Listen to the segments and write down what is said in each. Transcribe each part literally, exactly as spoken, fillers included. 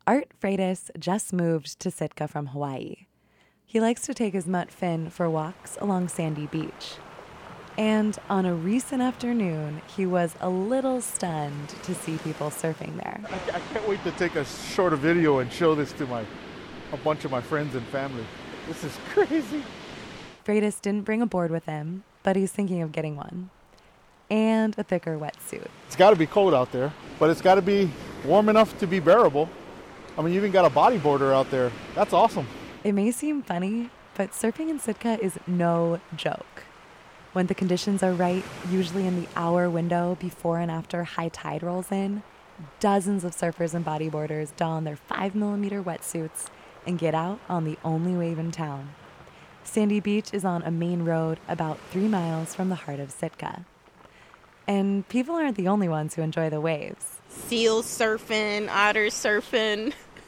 Art Freitas just moved to Sitka from Hawaii. He likes to take his mutt Finn for walks along Sandy Beach. And on a recent afternoon, he was a little stunned to see people surfing there. I, I can't wait to take a shorter video and show this to my a bunch of my friends and family. This is crazy. Freitas didn't bring a board with him, but he's thinking of getting one. And a thicker wetsuit. It's got to be cold out there, but it's got to be warm enough to be bearable. I mean, you even got a bodyboarder out there. That's awesome. It may seem funny, but surfing in Sitka is no joke. When the conditions are right, usually in the hour window before and after high tide rolls in, dozens of surfers and bodyboarders don their five millimeter wetsuits and get out on the only wave in town. Sandy Beach is on a main road about three miles from the heart of Sitka. And people aren't the only ones who enjoy the waves. Seals surfing, otters surfing,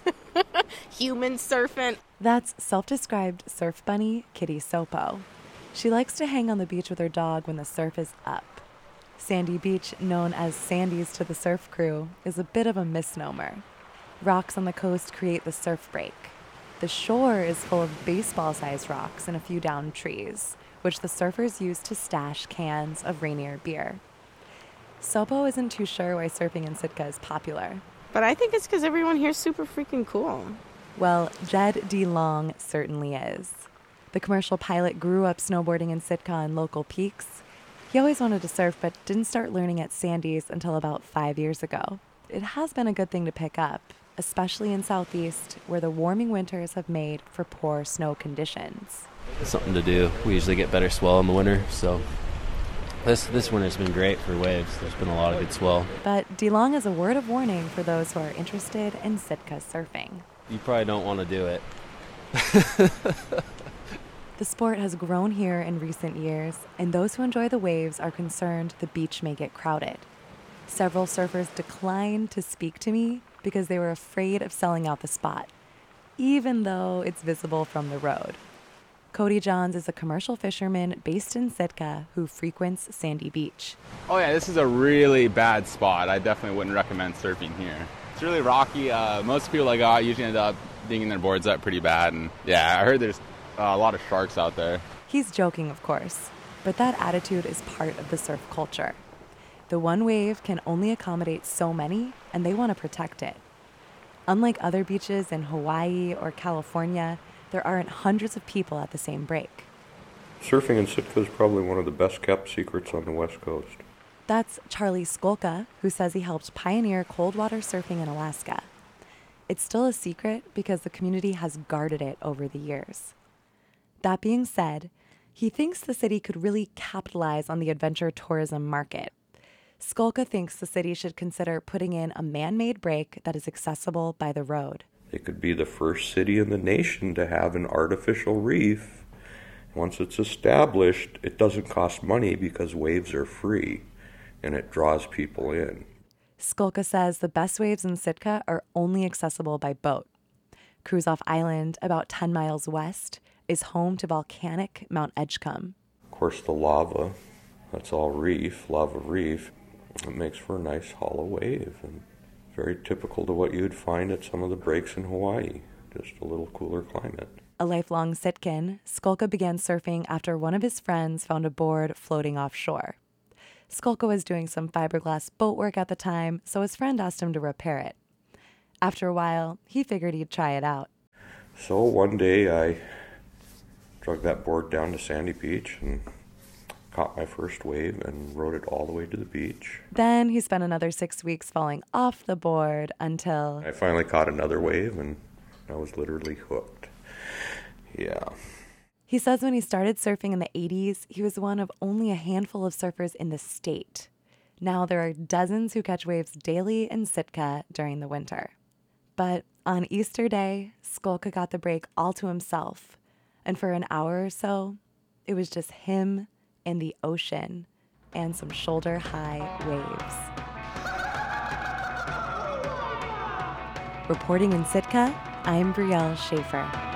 humans surfing. That's self-described surf bunny Kitty Sopo. She likes to hang on the beach with her dog when the surf is up. Sandy Beach, known as Sandy's to the surf crew, is a bit of a misnomer. Rocks on the coast create the surf break. The shore is full of baseball-sized rocks and a few downed trees, which the surfers use to stash cans of Rainier beer. Sopo isn't too sure why surfing in Sitka is popular. But I think it's because everyone here is super freaking cool. Well, Jed DeLong certainly is. The commercial pilot grew up snowboarding in Sitka and local peaks. He always wanted to surf, but didn't start learning at Sandy's until about five years ago. It has been a good thing to pick up, especially in Southeast, where the warming winters have made for poor snow conditions. Something to do. We usually get better swell in the winter, so this this winter's been great for waves. There's been a lot of good swell. But DeLong has a word of warning for those who are interested in Sitka surfing. You probably don't want to do it. The sport has grown here in recent years, and those who enjoy the waves are concerned the beach may get crowded. Several surfers declined to speak to me because they were afraid of selling out the spot, even though it's visible from the road. Cody Johns is a commercial fisherman based in Sitka who frequents Sandy Beach. Oh yeah, this is a really bad spot. I definitely wouldn't recommend surfing here. It's really rocky. Uh, most people I got usually end up dinging their boards up pretty bad. And yeah, I heard there's uh, a lot of sharks out there. He's joking, of course, but that attitude is part of the surf culture. The one wave can only accommodate so many, and they want to protect it. Unlike other beaches in Hawaii or California, there aren't hundreds of people at the same break. Surfing in Sitka is probably one of the best kept secrets on the West Coast. That's Charlie Skolka, who says he helped pioneer cold water surfing in Alaska. It's still a secret because the community has guarded it over the years. That being said, he thinks the city could really capitalize on the adventure tourism market. Skolka thinks the city should consider putting in a man-made break that is accessible by the road. It could be the first city in the nation to have an artificial reef. Once it's established, it doesn't cost money because waves are free, and it draws people in. Skolka says the best waves in Sitka are only accessible by boat. Kruzof Island, about ten miles west, is home to volcanic Mount Edgecumbe. Of course, the lava, that's all reef, lava reef. It makes for a nice hollow wave, and very typical to what you'd find at some of the breaks in Hawaii, just a little cooler climate. A lifelong Sitkan, Skolka began surfing after one of his friends found a board floating offshore. Skolka was doing some fiberglass boat work at the time, so his friend asked him to repair it. After a while, he figured he'd try it out. So one day I drug that board down to Sandy Beach and caught my first wave and rode it all the way to the beach. Then he spent another six weeks falling off the board until... I finally caught another wave and I was literally hooked. Yeah. He says when he started surfing in the eighties, he was one of only a handful of surfers in the state. Now there are dozens who catch waves daily in Sitka during the winter. But on Easter Day, Skolka got the break all to himself. And for an hour or so, it was just him and the ocean and some shoulder-high waves. Reporting in Sitka, I'm Brielle Schaefer.